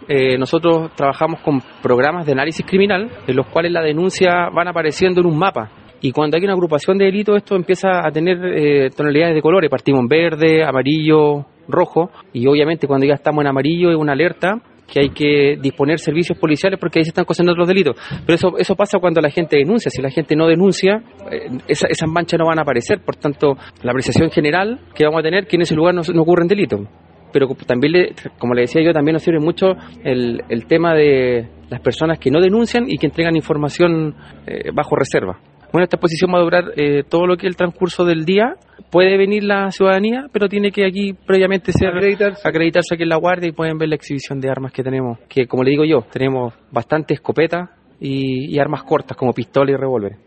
nosotros trabajamos con programas de análisis criminal en los cuales las denuncias van apareciendo en un mapa. Y cuando hay una agrupación de delitos, esto empieza a tener tonalidades de colores. Partimos en verde, amarillo, rojo. Y obviamente cuando ya estamos en amarillo es una alerta que hay que disponer servicios policiales porque ahí se están concentrando los delitos. Pero eso pasa cuando la gente denuncia. Si la gente no denuncia, esas manchas no van a aparecer. Por tanto, la apreciación general que vamos a tener que en ese lugar no ocurren delitos. Pero también, como le decía yo, también nos sirve mucho el tema de las personas que no denuncian y que entregan información bajo reserva. Bueno, esta exposición va a durar todo lo que es el transcurso del día. Puede venir la ciudadanía, pero tiene que aquí previamente acreditarse aquí en la guardia y pueden ver la exhibición de armas que tenemos. Que, como le digo yo, tenemos bastantes escopetas y armas cortas como pistola y revólver.